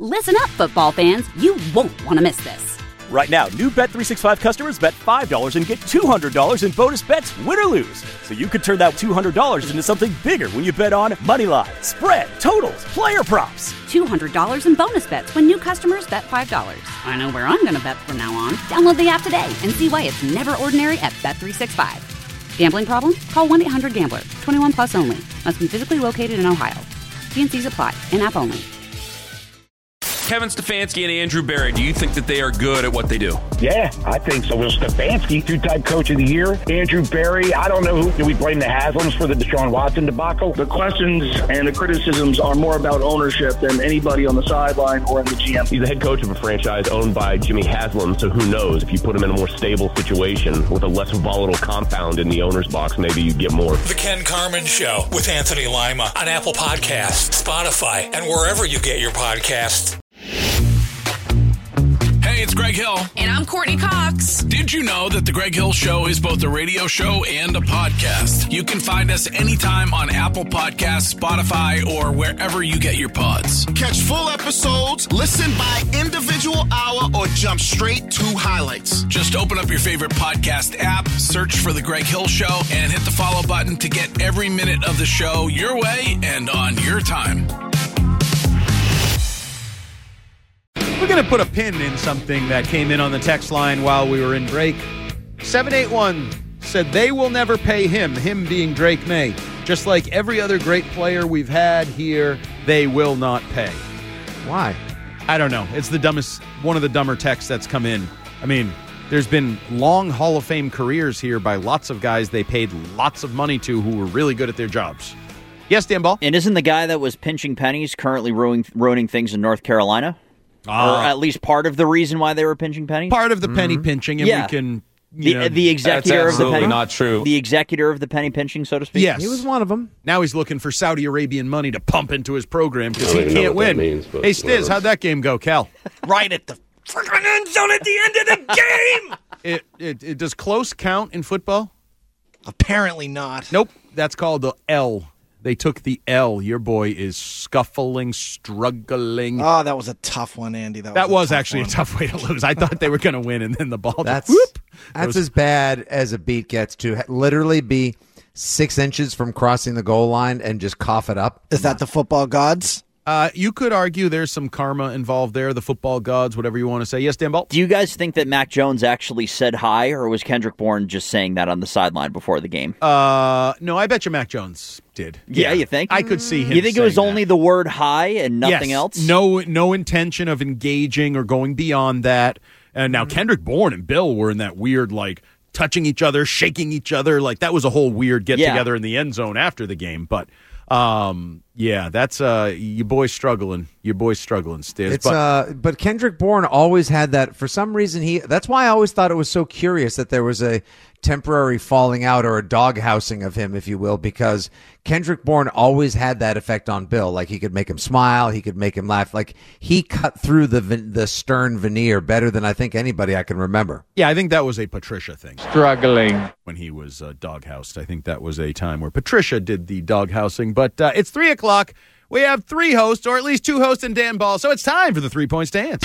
Listen up, football fans. You won't want to miss this. Right now, new Bet365 customers bet $5 and get $200 in bonus bets, win or lose. So you could turn that $200 into something bigger when you bet on money line, spread, totals, player props. $200 in bonus bets when new customers bet $5. I know where I'm going to bet from now on. Download the app today and see why it's never ordinary at Bet365. Gambling problem? Call 1-800-GAMBLER. 21 plus only. Must be physically located in Ohio. T&Cs apply. In-app only. Kevin Stefanski and Andrew Berry, do you think that they are good at what they do? Yeah, I think so. Well, Stefanski, two-time coach of the year. Andrew Berry, I don't know who. Do we blame the Haslams for the Deshaun Watson debacle? The questions and the criticisms are more about ownership than anybody on the sideline or in the GM. He's the head coach of a franchise owned by Jimmy Haslam, so who knows? If you put him in a more stable situation with a less volatile compound in the owner's box, maybe you'd get more. The Ken Carman Show with Anthony Lima on Apple Podcasts, Spotify, and wherever you get your podcasts. Hey, it's Greg Hill. And I'm Courtney Cox. Did you know that The Greg Hill Show is both a radio show and a podcast? You can find us anytime on Apple Podcasts, Spotify, or wherever you get your pods. Catch full episodes, listen by individual hour, or jump straight to highlights. Just open up your favorite podcast app, search for The Greg Hill Show, and hit the follow button to get every minute of the show your way and on your time. We're going to put a pin in something that came in on the text line while we were in break. 781 said they will never pay him being Drake May. Just like every other great player we've had here, they will not pay. Why? I don't know. It's one of the dumber texts that's come in. I mean, there's been long Hall of Fame careers here by lots of guys they paid lots of money to who were really good at their jobs. Yes, Dan Ball? And isn't the guy that was pinching pennies currently ruining things in North Carolina? Or at least part of the reason why they were pinching pennies? Part of the penny pinching, and we can... The executor of the penny? Not true. The executor of the penny pinching, so to speak? Yes. He was one of them. Now he's looking for Saudi Arabian money to pump into his program because he can't win. Means, hey, Stiz, how'd that game go, Cal? Right at the freaking end zone at the end of the game! It does close count in football? Apparently not. Nope. That's called the L. They took the L. Your boy is scuffling, struggling. Oh, that was a tough one, Andy. That was actually a tough way to lose. I thought they were going to win, and then the ball that's as bad as a beat gets to literally be 6 inches from crossing the goal line and just cough it up. Is that the football gods? You could argue there's some karma involved there, the football gods, whatever you want to say. Yes, Dan Ball? Do you guys think that Mac Jones actually said hi, or was Kendrick Bourne just saying that on the sideline before the game? No, I bet you Mac Jones did. Yeah, you think? I could see him. You think it was only the word hi and nothing else? No intention of engaging or going beyond that. And now Kendrick Bourne and Bill were in that weird, touching each other, shaking each other. That was a whole weird get-together in the end zone after the game. But... that's your boy's struggling. Your boy's struggling, Stiz. But Kendrick Bourne always had that. For some reason, that's why I always thought it was so curious that there was a temporary falling out or a doghousing of him, if you will, because Kendrick Bourne always had that effect on Bill. He could make him smile, he could make him laugh. He cut through the stern veneer better than I think anybody I can remember. Yeah, I think that was a Patricia thing. Struggling. When he was doghoused. I think that was a time where Patricia did the doghousing. But it's 3 o'clock. We have 3 hosts, or at least 2 hosts and Dan Ball. So it's time for the 3-point stance.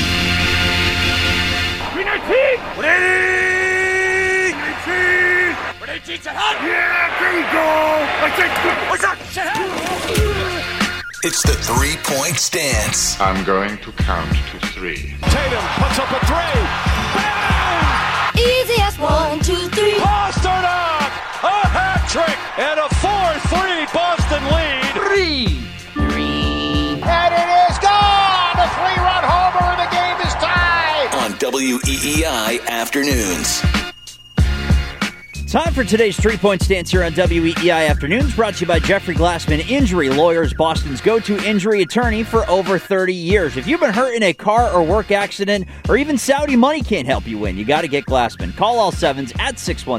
It's the 3-point stance. I'm going to count to 3. Tatum puts up a 3. Bang! Easy as 1, 2, 3. Pasternak! A hat trick and a 4-3 Boston lead. 3. And it is gone! A 3-run homer and the game is tied! On WEEI Afternoons. Time for today's 3-point stance here on WEEI Afternoons, brought to you by Jeffrey Glassman Injury Lawyers, Boston's go-to injury attorney for over 30 years. If you've been hurt in a car or work accident, or even Saudi money can't help you win, you got to get Glassman. Call all 7s at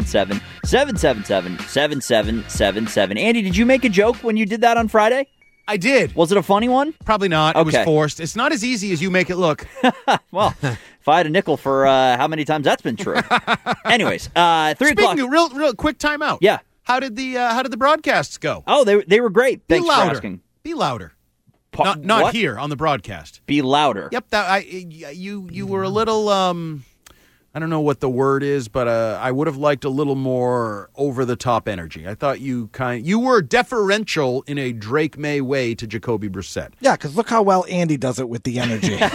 617-777-7777. Andy, did you make a joke when you did that on Friday? I did. Was it a funny one? Probably not. Okay. It was forced. It's not as easy as you make it look. Well, if I had a nickel for how many times that's been true. Anyways, 3 o'clock. Speaking of real quick timeout. Yeah. How did the broadcasts go? Oh, they were great. Thanks for asking. Be louder. Not what? here on the broadcast. Be louder. Yep. You were a little. I don't know what the word is, but I would have liked a little more over-the-top energy. I thought you were deferential in a Drake May way to Jacoby Brissett. Yeah, because look how well Andy does it with the energy. Because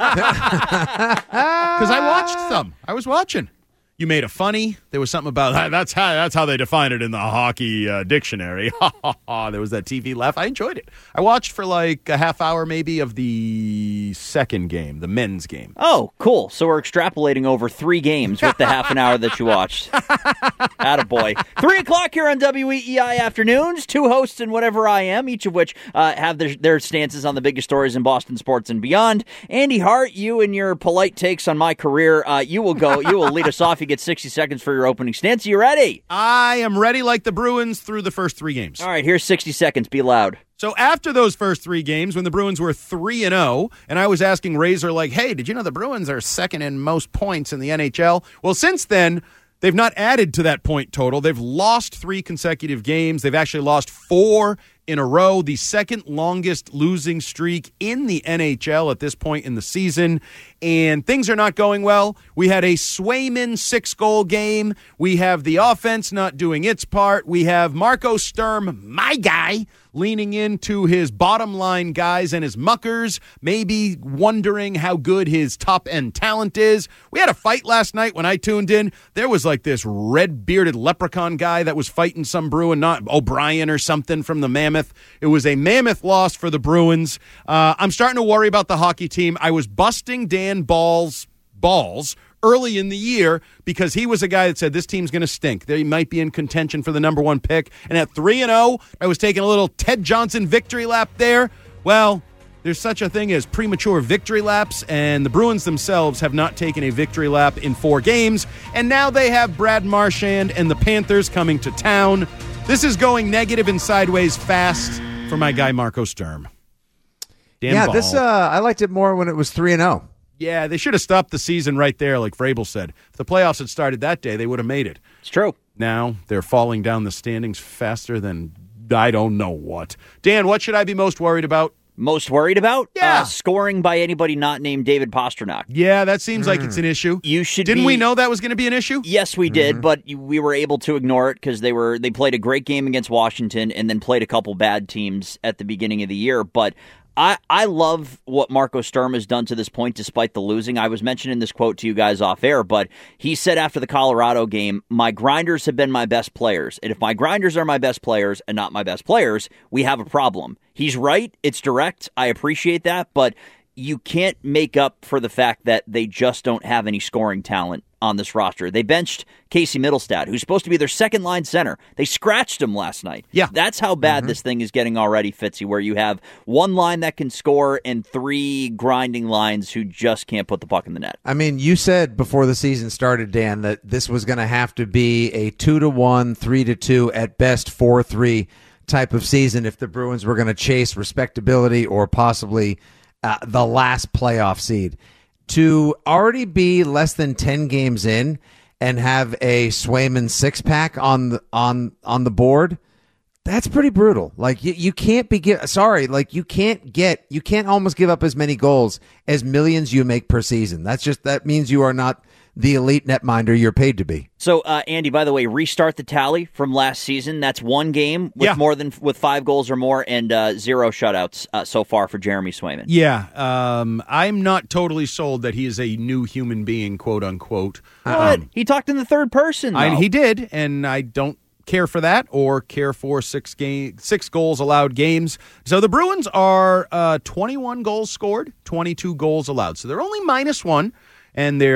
I watched some. I was watching. You made a funny. There was something about that's how they define it in the hockey dictionary. There was that TV laugh. I enjoyed it. I watched for like a half hour maybe of the second game, the men's game. Oh, cool. So we're extrapolating over 3 games with the half an hour that you watched. Attaboy. 3 o'clock here on WEEI Afternoons. 2 hosts and whatever I am, each of which have their stances on the biggest stories in Boston sports and beyond. Andy Hart, you and your polite takes on my career, you will lead us off. You get 60 seconds for your opening stance. Are you ready? I am ready like the Bruins through the first 3 games. All right, here's 60 seconds. Be loud. So after those first 3 games, when the Bruins were 3-0, and I was asking Razor, like, hey, did you know the Bruins are second in most points in the NHL? Well, since then, they've not added to that point total. They've lost 3 consecutive games. They've actually lost 4 in a row, the second longest losing streak in the NHL at this point in the season, and things are not going well. We had a Swayman 6-goal game. We have the offense not doing its part. We have Marco Sturm, my guy, leaning into his bottom line guys and his muckers, maybe wondering how good his top-end talent is. We had a fight last night when I tuned in. There was like this red-bearded leprechaun guy that was fighting some Bruin, not O'Brien or something from the Mammoth. It was a mammoth loss for the Bruins. I'm starting to worry about the hockey team. I was busting Dan Ball's balls early in the year because he was a guy that said this team's going to stink. They might be in contention for the number 1 pick. And at 3-0, I was taking a little Ted Johnson victory lap there. Well, there's such a thing as premature victory laps, and the Bruins themselves have not taken a victory lap in 4 games. And now they have Brad Marchand and the Panthers coming to town. This is going negative and sideways fast for my guy Marco Sturm. Dan Ball. This I liked it more when it was 3-0. Yeah, they should have stopped the season right there, like Vrabel said. If the playoffs had started that day, they would have made it. It's true. Now they're falling down the standings faster than I don't know what. Dan, what should I be most worried about? Most worried about? Yeah. Scoring by anybody not named David Pastrnak. Yeah, that seems like it's an issue. Didn't we know that was going to be an issue? Yes, we did, but we were able to ignore it because they played a great game against Washington and then played a couple bad teams at the beginning of the year. But I love what Marco Sturm has done to this point despite the losing. I was mentioning this quote to you guys off air, but he said after the Colorado game, my grinders have been my best players. And if my grinders are my best players and not my best players, we have a problem. He's right. It's direct. I appreciate that, but you can't make up for the fact that they just don't have any scoring talent on this roster. They benched Casey Middlestad, who's supposed to be their second-line center. They scratched him last night. Yeah. That's how bad this thing is getting already, Fitzy, where you have 1 line that can score and 3 grinding lines who just can't put the puck in the net. I mean, you said before the season started, Dan, that this was going to have to be a 2-1, 3-2, at best 4-3 type of season if the Bruins were going to chase respectability or possibly the last playoff seed. To already be less than 10 games in and have a Swayman 6-pack on the board, that's pretty brutal. Like you can't be you can't almost give up as many goals as millions you make per season. That means you are not the elite netminder you're paid to be. So, Andy, by the way, restart the tally from last season. That's 1 game with 5 goals or more and 0 shutouts so far for Jeremy Swayman. Yeah, I'm not totally sold that he is a new human being, quote unquote. What? He talked in the third person. He did, and I don't care for that or care for 6 goals allowed games. So the Bruins are 21 goals scored, 22 goals allowed. So they're only -1. And they're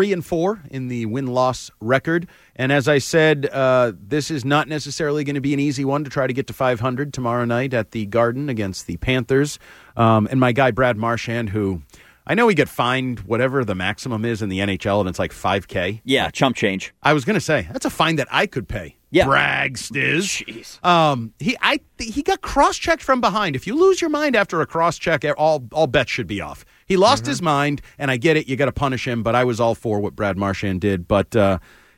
3-4 in the win-loss record. And as I said, this is not necessarily going to be an easy one to try to get to 500 tomorrow night at the Garden against the Panthers. And my guy Brad Marchand, who I know he got fined whatever the maximum is in the NHL, and it's like $5,000. Yeah, chump change. I was going to say, that's a fine that I could pay. Yeah. Brag, Stiz. Jeez. He got cross-checked from behind. If you lose your mind after a cross-check, all bets should be off. He lost his mind, and I get it. You got to punish him, but I was all for what Brad Marchand did. But,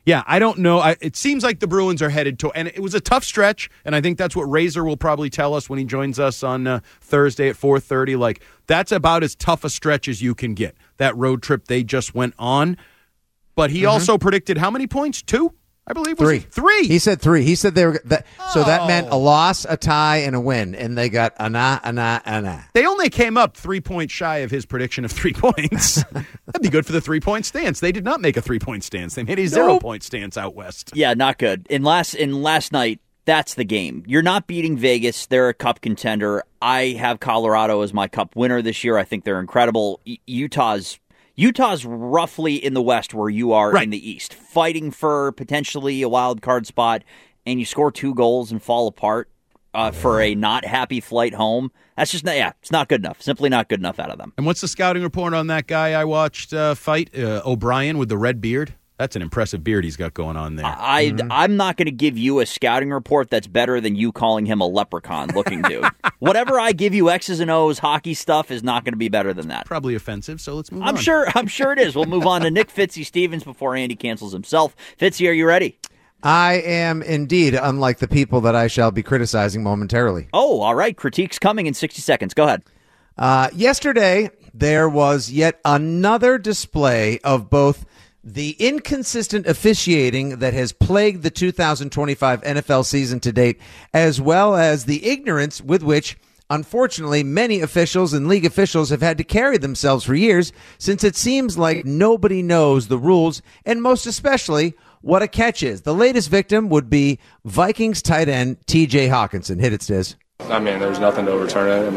Yeah, I don't know. It seems like the Bruins are headed to, and it was a tough stretch, and I think that's what Razor will probably tell us when he joins us on Thursday at 4:30. Like, that's about as tough a stretch as you can get, that road trip they just went on. But he also predicted how many points? 2? I believe was 3. 3. He said 3. He said they were so that meant a loss, a tie, and a win, and they got a. They only came up 3 points shy of his prediction of 3 points. That'd be good for the 3-point stance. They did not make a 3-point stance. They made a 0-point stance out west. Yeah, not good. In last night, that's the game. You're not beating Vegas. They're a cup contender. I have Colorado as my cup winner this year. I think they're incredible. Utah's roughly in the West where you are in the East, fighting for potentially a wild card spot, and you score 2 goals and fall apart for a not happy flight home. That's just it's not good enough. Simply not good enough out of them. And what's the scouting report on that guy I watched fight, O'Brien with the red beard? That's an impressive beard he's got going on there. I'm not going to give you a scouting report that's better than you calling him a leprechaun-looking dude. Whatever I give you, X's and O's, hockey stuff, is not going to be better than that. Probably offensive, so let's move on. I'm sure it is. We'll move on to Nick Fitzy Stevens before Andy cancels himself. Fitzy, are you ready? I am indeed, unlike the people that I shall be criticizing momentarily. Oh, all right. Critiques coming in 60 seconds. Go ahead. Yesterday, there was yet another display of both the inconsistent officiating that has plagued the 2025 NFL season to date, as well as the ignorance with which, unfortunately, many officials and league officials have had to carry themselves for years, since it seems like nobody knows the rules, and most especially what a catch is. The latest victim would be Vikings tight end T.J. Hawkinson. Hit it, Stiz. I mean, there's nothing to overturn it.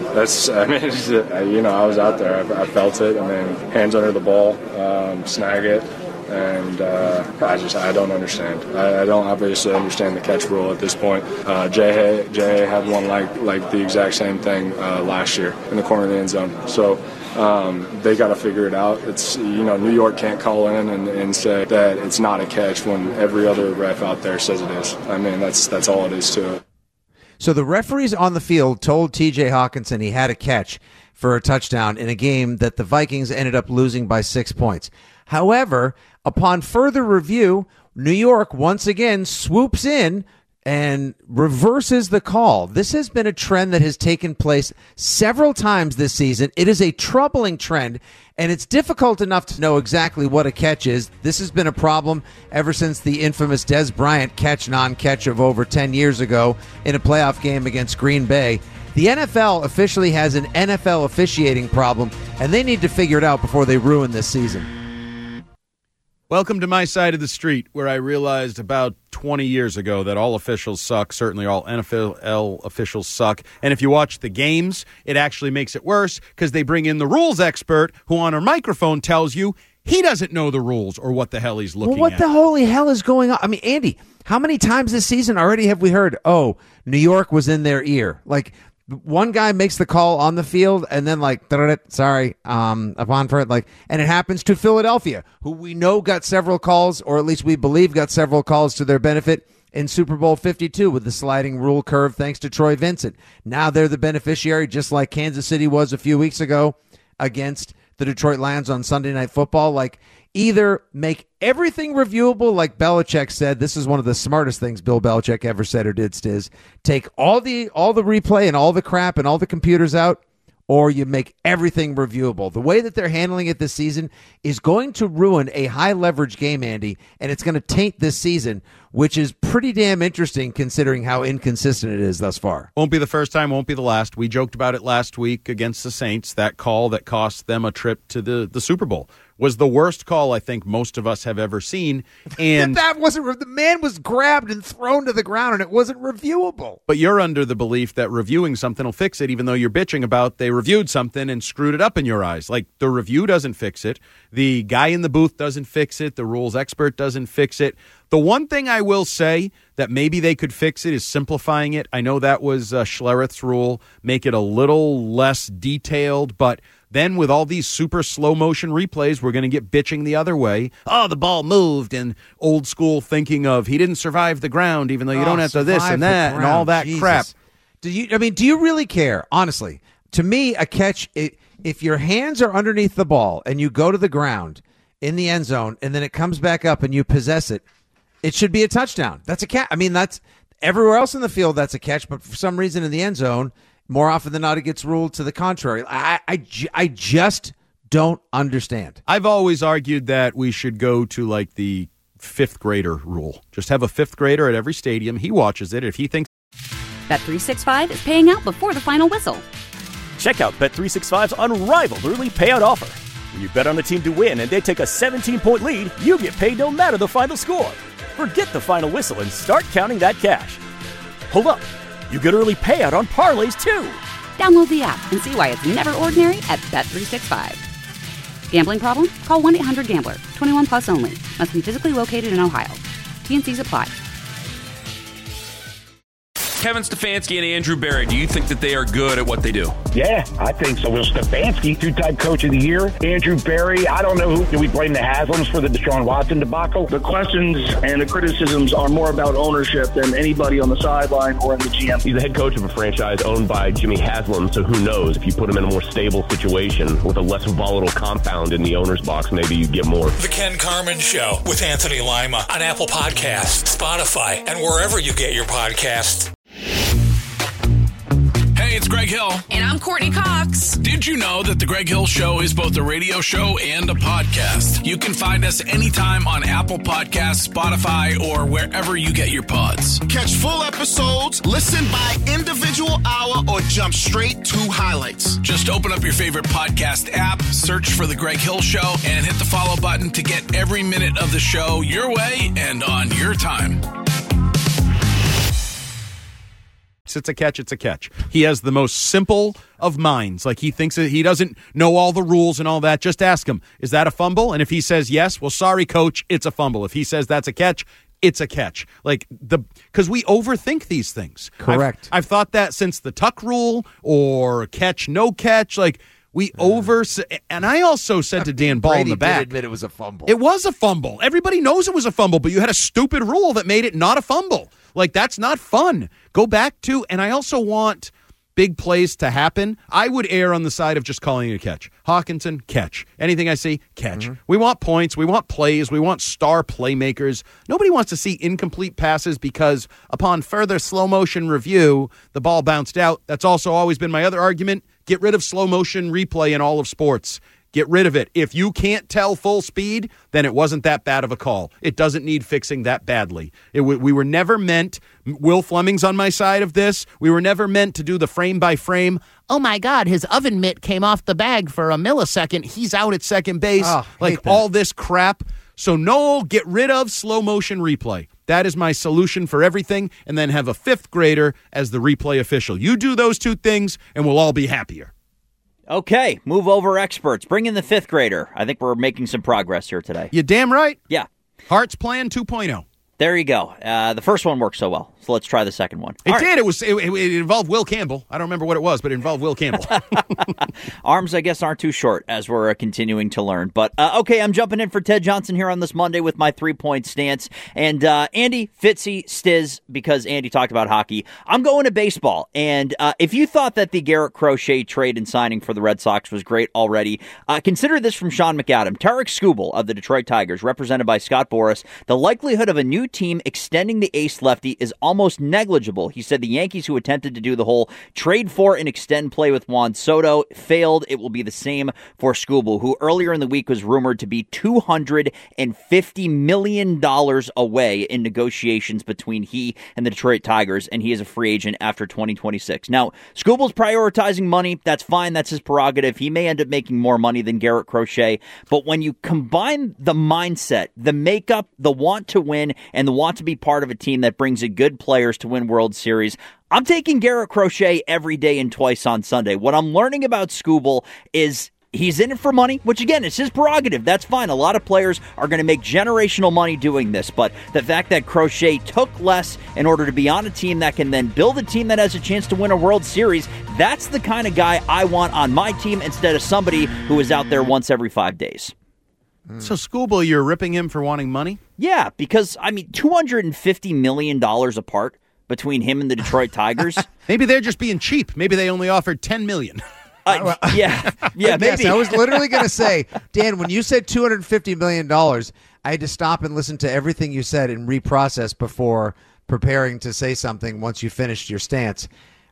I was out there. I felt it. Hands under the ball, snag it. And I don't understand. I don't obviously understand the catch rule at this point. Jay had one like the exact same thing last year in the corner of the end zone. So they got to figure it out. It's New York can't call in and say that it's not a catch when every other ref out there says it is. That's all it is to it. So the referees on the field told T.J. Hawkinson he had a catch for a touchdown in a game that the Vikings ended up losing by 6 points. However, upon further review, New York once again swoops in and reverses the call. This has been a trend that has taken place several times this season. It is a troubling trend, and it's difficult enough to know exactly what a catch is. This has been a problem ever since the infamous Des Bryant catch-non-catch of over 10 years ago in a playoff game against Green Bay. The NFL officially has an NFL officiating problem, and they need to figure it out before they ruin this season. Welcome to my side of the street, where I realized about 20 years ago that all officials suck. Certainly all NFL officials suck. And if you watch the games, it actually makes it worse because they bring in the rules expert who on a microphone tells you he doesn't know the rules or what the hell he's looking at. What the holy hell is going on? I mean, Andy, how many times this season already have we heard, oh, New York was in their ear? Like, one guy makes the call on the field and then upon for it, and it happens to Philadelphia, who we know got several calls, or at least we believe got several calls to their benefit in Super Bowl 52 with the sliding rule curve thanks to Troy Vincent. Now they're the beneficiary, just like Kansas City was a few weeks ago against the Detroit Lions on Sunday Night Football. Either make everything reviewable, like Belichick said. This is one of the smartest things Bill Belichick ever said or did, Stiz. Take all the replay and all the crap and all the computers out, or you make everything reviewable. The way that they're handling it this season is going to ruin a high-leverage game, Andy, and it's going to taint this season, which is pretty damn interesting considering how inconsistent it is thus far. Won't be the first time, won't be the last. We joked about it last week against the Saints, that call that cost them a trip to the Super Bowl. Was the worst call I think most of us have ever seen. And that wasn't, the man was grabbed and thrown to the ground and it wasn't reviewable. But you're under the belief that reviewing something will fix it, even though you're bitching about they reviewed something and screwed it up in your eyes. Like, the review doesn't fix it. The guy in the booth doesn't fix it. The rules expert doesn't fix it. The one thing I will say that maybe they could fix it is simplifying it. I know that was Schlereth's rule, make it a little less detailed, but then with all these super slow motion replays, we're going to get bitching the other way. Oh, the ball moved, and old school thinking of he didn't survive the ground, even though you don't have to this and that and all that crap. Do you really care? Honestly, to me, a catch, if your hands are underneath the ball and you go to the ground in the end zone and then it comes back up and you possess it, it should be a touchdown. That's a catch. I mean, that's everywhere else in the field, that's a catch. But for some reason in the end zone, more often than not, it gets ruled to the contrary. I just don't understand. I've always argued that we should go to like the fifth grader rule. Just have a fifth grader at every stadium. He watches it. If he thinks Bet365 is paying out before the final whistle. Check out Bet365's unrivaled early payout offer. When you bet on a team to win and they take a 17-point lead, you get paid no matter the final score. Forget the final whistle and start counting that cash. Hold up. You get early payout on parlays, too. Download the app and see why it's never ordinary at Bet365. Gambling problem? Call 1-800-GAMBLER. 21 plus only. Must be physically located in Ohio. T&Cs apply. Kevin Stefanski and Andrew Berry, do you think that they are good at what they do? Yeah, I think so. Will Stefanski, two-time coach of the year. Andrew Berry, I don't know who. Do we blame the Haslams for the Deshaun Watson debacle? The questions and the criticisms are more about ownership than anybody on the sideline or in the GM. He's the head coach of a franchise owned by Jimmy Haslam, so who knows? If you put him in a more stable situation with a less volatile compound in the owner's box, maybe you get more. The Ken Carman Show with Anthony Lima on Apple Podcasts, Spotify, and wherever you get your podcasts. Hey, it's Greg Hill. And I'm Courtney Cox. Did you know that The Greg Hill Show is both a radio show and a podcast? You can find us anytime on Apple Podcasts, Spotify, or wherever you get your pods. Catch full episodes, listen by individual hour, or jump straight to highlights. Just open up your favorite podcast app, search for The Greg Hill Show, and hit the follow button to get every minute of the show your way and on your time. It's a catch. It's a catch. He has the most simple of minds. Like he thinks that he doesn't know all the rules and all that. Just ask him, is that a fumble? And if he says yes, well, sorry, coach, it's a fumble. If he says that's a catch, it's a catch. Because we overthink these things. Correct. I've thought that since the tuck rule or catch, no catch. And I also said to Dan Ball in the back, did admit it was a fumble. It was a fumble. Everybody knows it was a fumble, but you had a stupid rule that made it not a fumble. That's not fun. Go back to, and I also want big plays to happen. I would err on the side of just calling it a catch. Hawkinson, catch. Anything I see, catch. Mm-hmm. We want points. We want plays. We want star playmakers. Nobody wants to see incomplete passes because upon further slow motion review, the ball bounced out. That's also always been my other argument. Get rid of slow motion replay in all of sports. Get rid of it. If you can't tell full speed, then it wasn't that bad of a call. It doesn't need fixing that badly. We were never meant, Will Fleming's on my side of this, we were never meant to do the frame by frame. Oh my God, his oven mitt came off the bag for a millisecond. He's out at second base. All this crap. So no, get rid of slow motion replay. That is my solution for everything. And then have a fifth grader as the replay official. You do those two things and we'll all be happier. Okay, move over experts. Bring in the fifth grader. I think we're making some progress here today. You damn right. Yeah. Hearts Plan 2.0. There you go. The first one worked so well, so let's try the second one. It did. It involved Will Campbell. I don't remember what it was, but it involved Will Campbell. Arms, I guess, aren't too short as we're continuing to learn. But, okay, I'm jumping in for Ted Johnson here on this Monday with my three-point stance. And Andy, Fitzy, Stiz, because Andy talked about hockey, I'm going to baseball. And if you thought that the Garrett Crochet trade and signing for the Red Sox was great already, consider this from Sean McAdam. Tarek Skubal of the Detroit Tigers, represented by Scott Boras, the likelihood of a new team extending the ace lefty is almost negligible. He said the Yankees, who attempted to do the whole trade for and extend play with Juan Soto, failed. It will be the same for Skubal, who earlier in the week was rumored to be $250 million away in negotiations between he and the Detroit Tigers, and he is a free agent after 2026. Now, Skubal's prioritizing money. That's fine. That's his prerogative. He may end up making more money than Garrett Crochet, but when you combine the mindset, the makeup, the want to win, and the want to be part of a team that brings in good players to win World Series, I'm taking Garrett Crochet every day and twice on Sunday. What I'm learning about Skubal is he's in it for money, which again, it's his prerogative. That's fine. A lot of players are going to make generational money doing this, but the fact that Crochet took less in order to be on a team that can then build a team that has a chance to win a World Series, that's the kind of guy I want on my team instead of somebody who is out there once every 5 days. So, Skubal, you're ripping him for wanting money? Yeah, because, $250 million apart between him and the Detroit Tigers. Maybe they're just being cheap. Maybe they only offered $10 million. Yeah, maybe. Yes, I was literally going to say, Dan, when you said $250 million, I had to stop and listen to everything you said and reprocess before preparing to say something once you finished your stance.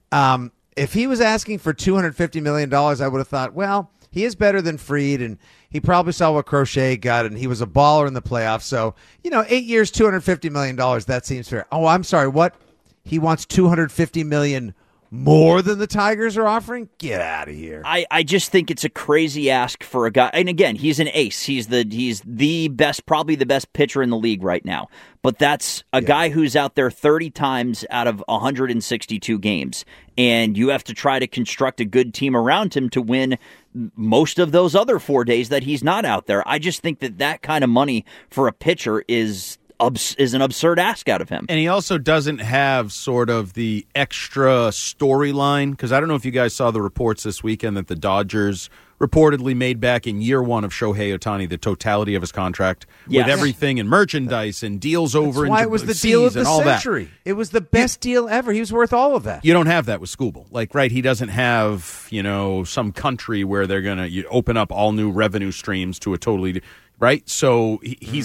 If he was asking for $250 million, I would have thought, well, he is better than Fried, and he probably saw what Crochet got, and he was a baller in the playoffs. So, 8 years, $250 million, that seems fair. Oh, I'm sorry, what? He wants $250 million more than the Tigers are offering? Get out of here. I just think it's a crazy ask for a guy. And again, he's an ace. He's the best, probably the best pitcher in the league right now. But that's a guy who's out there 30 times out of 162 games. And you have to try to construct a good team around him to win most of those other 4 days that he's not out there. I just think that kind of money for a pitcher is an absurd ask out of him. And he also doesn't have sort of the extra storyline, because I don't know if you guys saw the reports this weekend that the Dodgers reportedly made back in year one of Shohei Ohtani the totality of his contract with everything and merchandise and deals over That's why it was the deal of the century. That. It was the best deal ever. He was worth all of that. You don't have that with Skubal. Right, he doesn't have, some country where they're going to open up all new revenue streams to a totally... Right, so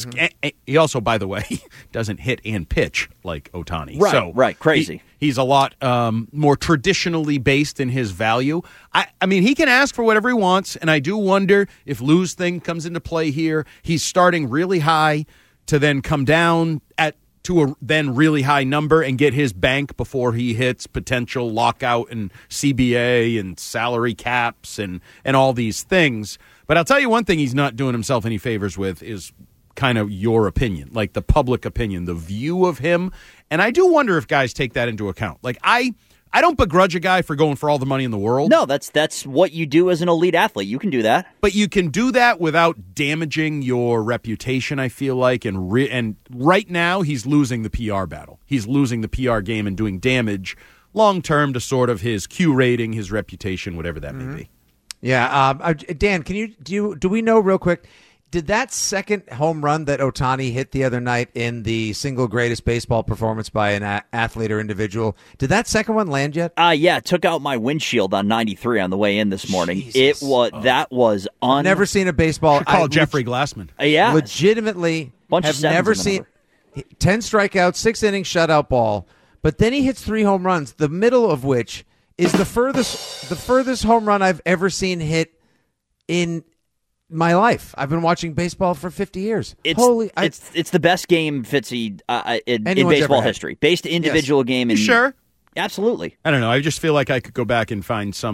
he also, by the way, doesn't hit and pitch like Ohtani. Right, so right, crazy. He's a lot more traditionally based in his value. I mean, he can ask for whatever he wants, and I do wonder if Lou's thing comes into play here. He's starting really high to then come down to a then really high number and get his bank before he hits potential lockout and CBA and salary caps and all these things. But I'll tell you one thing he's not doing himself any favors with is kind of your opinion, like the public opinion, the view of him. And I do wonder if guys take that into account. I don't begrudge a guy for going for all the money in the world. No, that's what you do as an elite athlete. You can do that. But you can do that without damaging your reputation, I feel like. And right now, he's losing the PR battle. He's losing the PR game and doing damage long-term to sort of his Q rating, his reputation, whatever that may be. Yeah. Dan, do we know real quick, did that second home run that Ohtani hit the other night in the single greatest baseball performance by an athlete or individual, did that second one land yet? Yeah, it took out my windshield on 93 on the way in this morning. Jesus. That was I've never seen a baseball. Call Jeffrey Glassman. Yeah. Legitimately have never seen 10 strikeouts, 6 innings shutout ball, but then he hits 3 home runs, the middle of which is the furthest home run I've ever seen hit in my life. I've been watching baseball for 50 years. It's the best game, Fitzy, in baseball history. Based individual game. You sure? Absolutely. I don't know. I just feel like I could go back and find some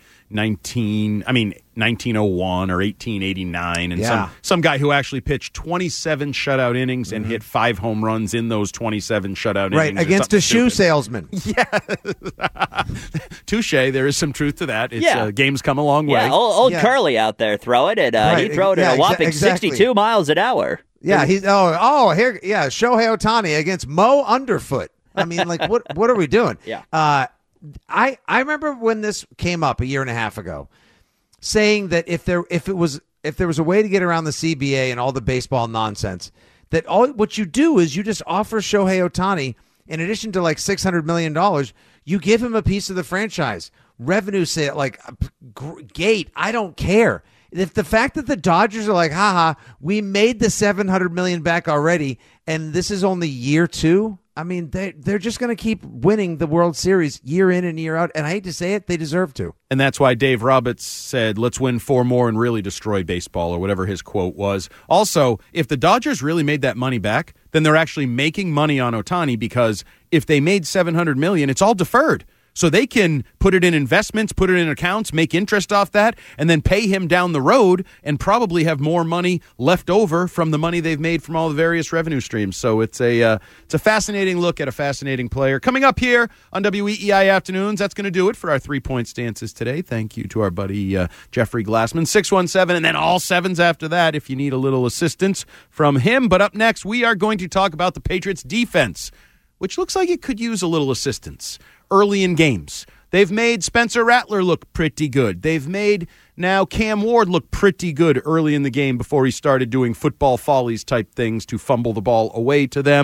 1901 or 1889 and some guy who actually pitched 27 shutout innings and hit 5 home runs in those 27 shutout innings. Right, against a shoe salesman. Yeah. Touche. There is some truth to that. Game's come a long way. Yeah, old Curly out there throwing it. He'd throw it at a whopping 62 miles an hour. Yeah, Shohei Ohtani against Mo Underfoot. I mean, what are we doing? Yeah. I remember when this came up a year and a half ago, saying that if there was a way to get around the CBA and all the baseball nonsense, that what you do is you just offer Shohei Ohtani, in addition to $600 million, you give him a piece of the franchise, revenue sale, gate. I don't care. If the fact that the Dodgers are haha, we made the $700 million back already, and this is only year 2. I mean, they're just going to keep winning the World Series year in and year out, and I hate to say it, they deserve to. And that's why Dave Roberts said, let's win 4 more and really destroy baseball, or whatever his quote was. Also, if the Dodgers really made that money back, then they're actually making money on Ohtani, because if they made $700 million, it's all deferred. So they can put it in investments, put it in accounts, make interest off that, and then pay him down the road and probably have more money left over from the money they've made from all the various revenue streams. So it's a fascinating look at a fascinating player. Coming up here on WEEI Afternoons, that's going to do it for our 3-point stances today. Thank you to our buddy Jeffrey Glassman. 617, and then all 7s after that if you need a little assistance from him. But up next, we are going to talk about the Patriots' defense, which looks like it could use a little assistance early in games. They've made Spencer Rattler look pretty good. They've made now Cam Ward look pretty good early in the game before he started doing football follies type things to fumble the ball away to them.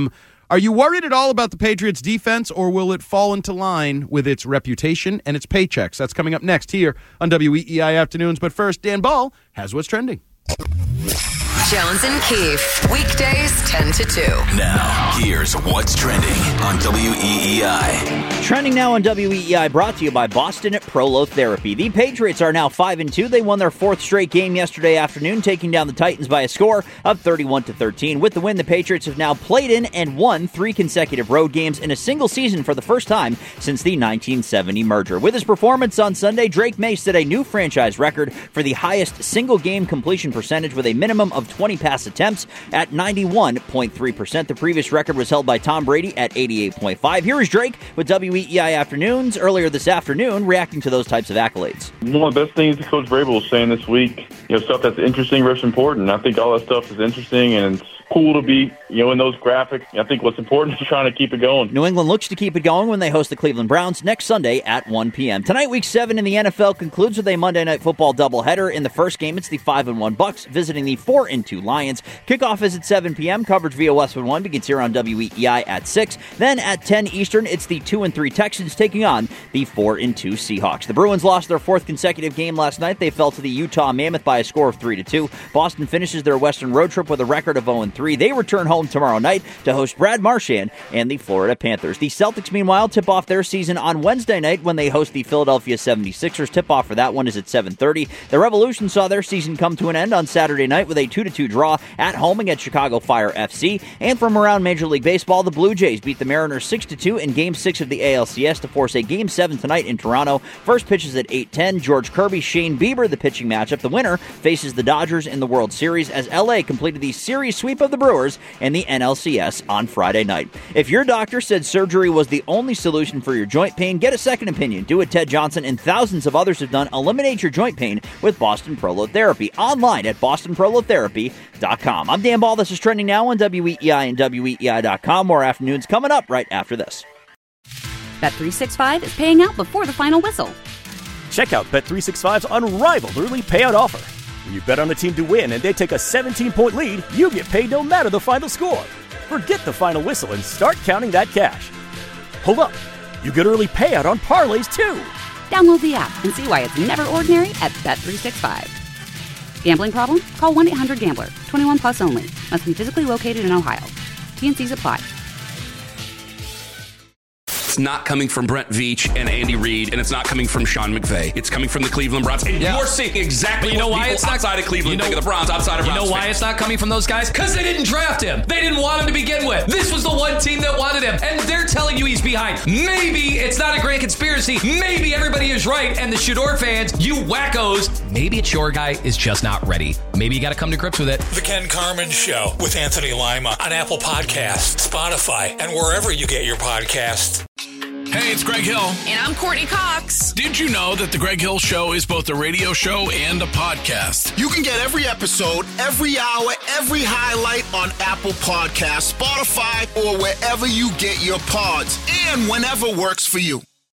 Are you worried at all about the Patriots' defense, or will it fall into line with its reputation and its paychecks? That's coming up next here on WEEI Afternoons. But first, Dan Ball has what's trending. Jones and Keefe, weekdays 10 to 2. Now, here's what's trending on WEEI. Trending now on WEEI, brought to you by Boston Prolotherapy. The Patriots are now 5-2. They won their fourth straight game yesterday afternoon, taking down the Titans by a score of 31-13. With the win, the Patriots have now played in and won 3 consecutive road games in a single season for the first time since the 1970 merger. With his performance on Sunday, Drake May set a new franchise record for the highest single-game completion percentage with a minimum of 20 pass attempts at 91.3%. The previous record was held by Tom Brady at 88.5. Here is Drake with WEEI Afternoons earlier this afternoon, reacting to those types of accolades. One of the best things that Coach Vrabel was saying this week, stuff that's interesting versus important. I think all that stuff is interesting, and it's cool to be, in those graphics. I think what's important is trying to keep it going. New England looks to keep it going when they host the Cleveland Browns next Sunday at 1 p.m. Tonight, Week 7 in the NFL concludes with a Monday Night Football doubleheader. In the first game, it's the 5-1 Bucs visiting the 4-2 Lions. Kickoff is at 7 p.m. Coverage via Westwood One begins here on WEEI at 6. Then at 10 Eastern, it's the 2-3 Texans taking on the 4-2 Seahawks. The Bruins lost their 4th consecutive game last night. They fell to the Utah Mammoth by a score of 3-2. Boston finishes their Western road trip with a record of 0-3. They return home tomorrow night to host Brad Marchand and the Florida Panthers. The Celtics, meanwhile, tip off their season on Wednesday night when they host the Philadelphia 76ers. Tip-off for that one is at 7:30. The Revolution saw their season come to an end on Saturday night with a 2-2 draw at home against Chicago Fire FC. And from around Major League Baseball, the Blue Jays beat the Mariners 6-2 in Game 6 of the ALCS to force a Game 7 tonight in Toronto. First pitch is at 8:10. George Kirby, Shane Bieber, the pitching matchup. The winner faces the Dodgers in the World Series as LA completed the series sweep of the Brewers and the NLCS on Friday night. If your doctor said surgery was the only solution for your joint pain, get a second opinion. Do what Ted Johnson and thousands of others have done. Eliminate your joint pain with Boston Prolotherapy. Online at bostonprolotherapy.com. I'm Dan Ball. This is Trending Now on WEEI and WEEI.com. More afternoons coming up right after this. Bet365 is paying out before the final whistle. Check out Bet365's unrivaled early payout offer. When you bet on a team to win and they take a 17-point lead, you get paid no matter the final score. Forget the final whistle and start counting that cash. Hold up. You get early payout on parlays, too. Download the app and see why it's never ordinary at Bet365. Gambling problem? Call 1-800-GAMBLER. 21 plus only. Must be physically located in Ohio. T&Cs apply. It's not coming from Brent Veach and Andy Reid, and it's not coming from Sean McVay. It's coming from the Cleveland Browns. And you're seeing exactly what people outside of Cleveland think of the Browns, outside of Browns. You know why it's not coming from those guys? Because they didn't draft him. They didn't want him to begin with. This was the one team that wanted him, and they're telling you he's behind. Maybe it's not a grand conspiracy. Maybe everybody is right, and the Shador fans, you wackos, maybe it's your guy is just not ready. Maybe you got to come to grips with it. The Ken Carman Show with Anthony Lima on Apple Podcasts, Spotify, and wherever you get your podcasts. Hey, it's Greg Hill. And I'm Courtney Cox. Did you know that The Greg Hill Show is both a radio show and a podcast? You can get every episode, every hour, every highlight on Apple Podcasts, Spotify, or wherever you get your pods, and whenever works for you.